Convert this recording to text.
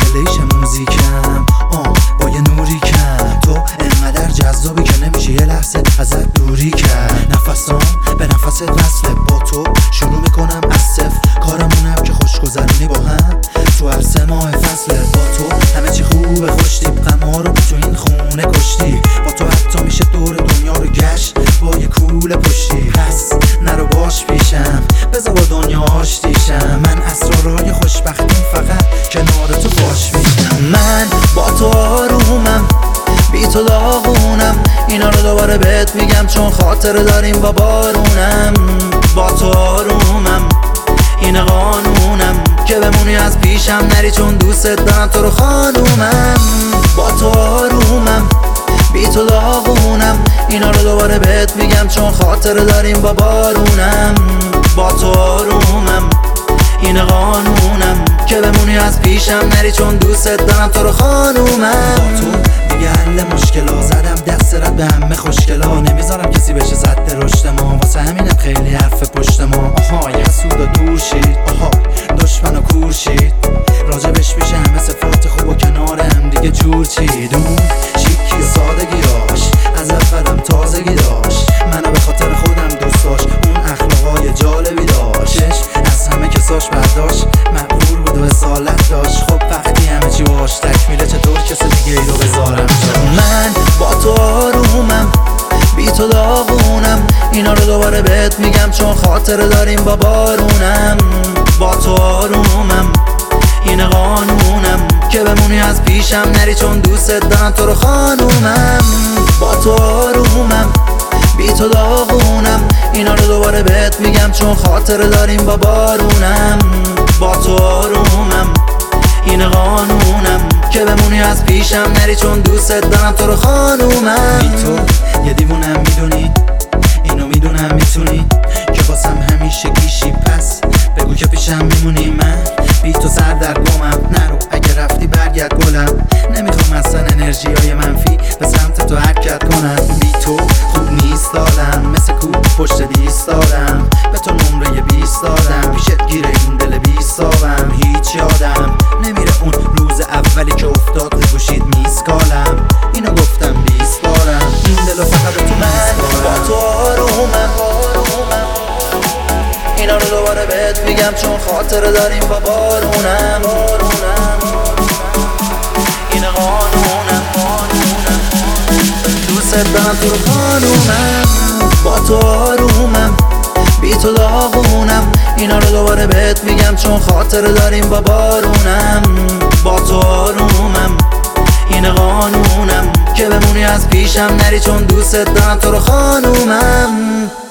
ریلیشن موزیکم با یه نوری کم. تو انقدر جذابی که نمیشه یه لحظه ازت دوری کرد. نفسام به نفست وصله، با تو شروع میکنم از صفر. کارمونم که خوش گذرونی با هم تو هر 3 ماه فصله. با تو همه چی خوبه، خوش تیپ غم‌ها رو تو این خونه کشتی. با تو حتی میشه دور دنیا رو گشت با یه کوله پشتی. پس نرو باش پیشم، بذار با دنیا آشتیشم. من اسرارای خوشبختیم فقط کنار تو باش میشم. من با تو آرومم، بی تو داغونم. اینا رو دوباره بهت میگم چون خاطره داریم با بارونم. با تو آرومم، این قانونم که بمونی از پیشم نری چون دوست دارم تو رو خانومم. با تو آرومم، بی تو داغونم. اینا رو دوباره بهت میگم چون خاطره داریم با بارونم. با تو آرومم، این قانونم که بمونی از پیشم نری چون دوست دارم تو رو خانومم. با تو دیگه حل مشکلا، زدم دست رد به همه خوشگلا. نمیذارم کسی بشه زد رشد ما، واسه همینم خیلی حرف پشت ما. آها یه حسود و دور شید، آها دشمن و کور شید. راجبش میشه همه صفات خوب و کنار هم دیگه جور چید. اون شیکی و سادگی داشت، از اولم تازگی داشت. منو به خاطر خودم دوست داشت، اون اخلاقای جالبی داشت. از همه کساش برداشت، مقبول بود و اصالت داشت. خب وقتی همه چی باش تکمیله چطور کسی دیگه ای رو بذارم جاش. من با تو آرومم، بی تو داغونم. اینا رو دوباره بهت میگم چون خاطره داریم با بارونم. با تو آرومم، این قانونم که بمونی از پیشم نری چون دوست دارم تو رو خانومم. با تو آرومم، بی تو داغونم. اینا رو دوباره بهت میگم چون خاطره داریم با بارونم. با تو آرومم، این قانونم که بمونی از پیشم نری چون دوست دارم تو رو خانومم. بی تو یه دیوونم میدونی، اینو میدونم میتونی که واسم همیشه گیشی. پس بگو که پیشم میمونی. من بی تو سر در گمم، نرو اگه رفتی برگرد گلم. نمیخوام اصلا انرژیای منفی به سمت تو حرکت کنم. بی تو خوب نیست دادم، مثل کوب پشت دیست دادم. به تو نمره 20 دادم، پیشت گیره این دل 20 داغم. هیچ یادم نمیره اون روز اولی که افتاد رو گوشید میسکالم. اینو گفتم 20 بارم، این دلو فقط تو من. با تو آرومم، اینا رو دوباره بهت میگم چون خاطره داریم با بارونم. این قانونم، دوست دارم تو رو خانومم. با تو آرومم، بی تو داغونم. اینا رو دوباره بهت میگم چون خاطره داریم با بارونم. با تو آرومم، این قانونم که بمونی از پیشم نری چون دوست دارم تو رو خانومم.